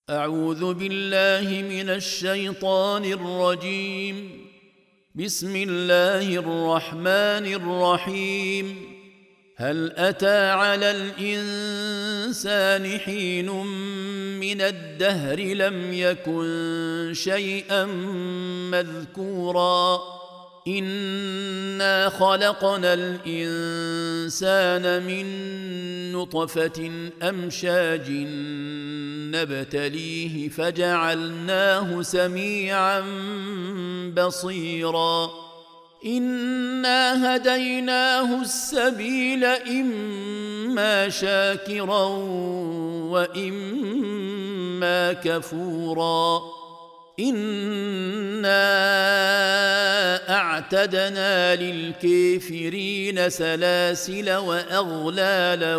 أعوذ بالله من الشيطان الرجيم. بسم الله الرحمن الرحيم. هل أتى على الإنسان حين من الدهر لم يكن شيئا مذكورا إنا خلقنا الإنسان من نطفة أمشاج نبتليه فجعلناه سميعا بصيرا إنا هديناه السبيل إما شاكرا وإما كفورا إنا أعتدنا للكافرين سلاسل وأغلالا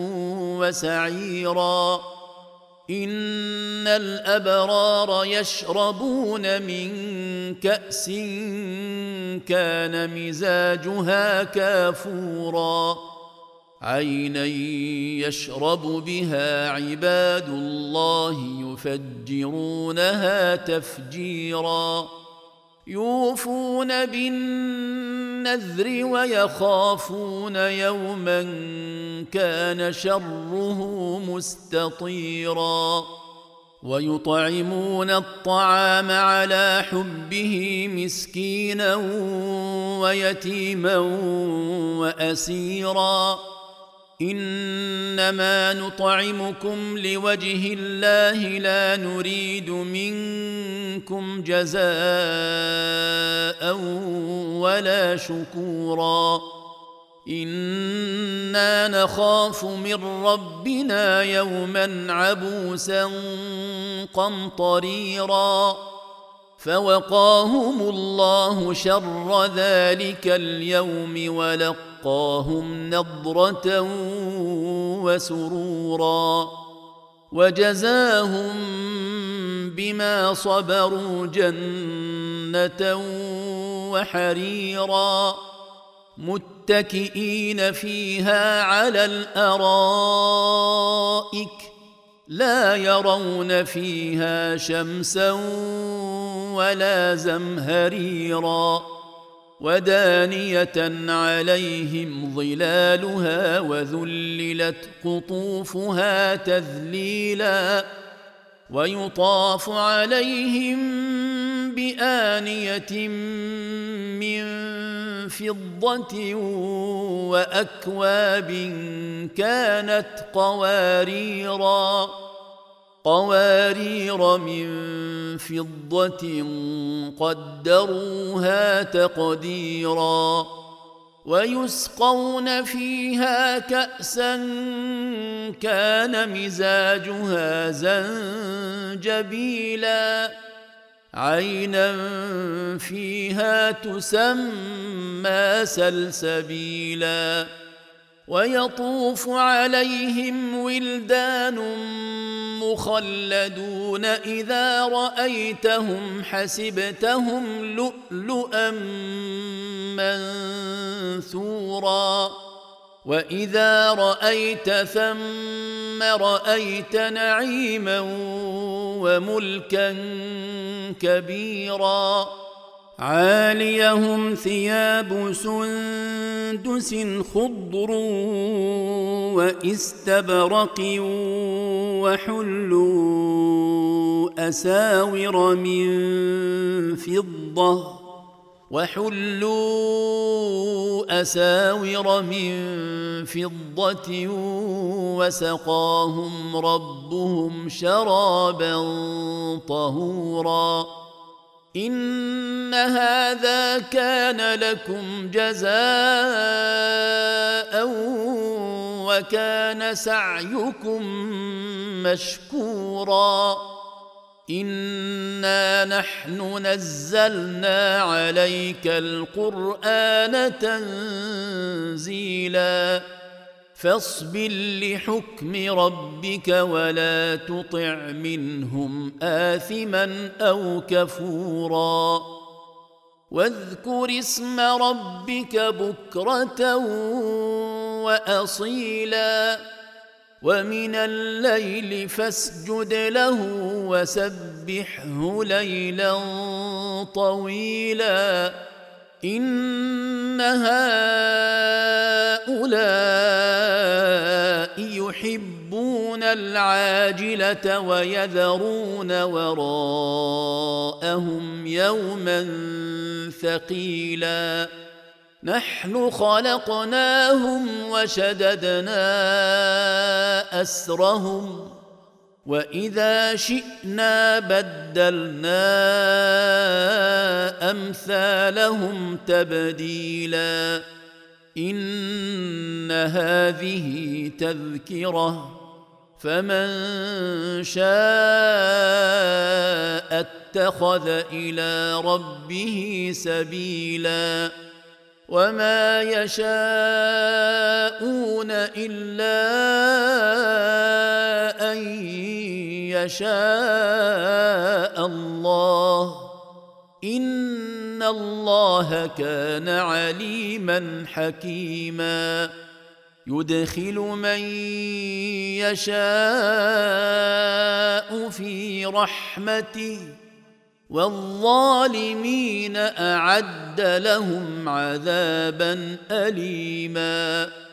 وسعيرا إن الأبرار يشربون من كأس كان مزاجها كافورا عينا يشرب بها عباد الله يفجرونها تفجيرا يوفون بالنذر ويخافون يوما كان شره مستطيرا ويطعمون الطعام على حبه مسكينا ويتيما وأسيرا إنما نطعمكم لوجه الله لا نريد منكم جزاء ولا شكورا إنا نخاف من ربنا يوما عبوسا قمطريرا فوقاهم الله شر ذلك اليوم ولقاهم نضرة وسرورا وجزاهم بما صبروا جنة وحريرا متكئين فيها على الأرائك لا يرون فيها شمسا ولا زمهريرا ودانية عليهم ظلالها وذللت قطوفها تذليلا ويطاف عليهم بآنية من فضة وأكواب كانت قوارير من فضة قدروها تقديرا ويسقون فيها كأسا كان مزاجها زنجبيلا عينا فيها تسمى سلسبيلا ويطوف عليهم ولدان مخلدون إذا رأيتهم حسبتهم لؤلؤا منثورا وإذا رأيت ثم رأيت نعيما وملكا كبيرا عاليهم ثياب سندس خضر واستبرق وحلوا أساور من فضة وسقاهم ربهم شرابا طهورا إن هذا كان لكم جزاء وكان سعيكم مشكورا إنا نحن نزلنا عليك القرآن تنزيلا فاصبر لحكم ربك ولا تطع منهم آثما أو كفورا واذكر اسم ربك بكرة وأصيلا ومن الليل فاسجد له وسبحه ليلا طويلا إن هؤلاء يحبون العاجلة ويذرون وراءهم يوما ثقيلا نحن خلقناهم وشددنا أسرهم وإذا شئنا بدلنا أمثالهم تبديلا إن هذه تذكرة فمن شاء اتخذ إلى ربه سبيلا وما يشاءون إلا أن يشاء الله إن الله كان عليما حكيما يدخل من يشاء في رحمته والظالمين أعد لهم عذابا أليما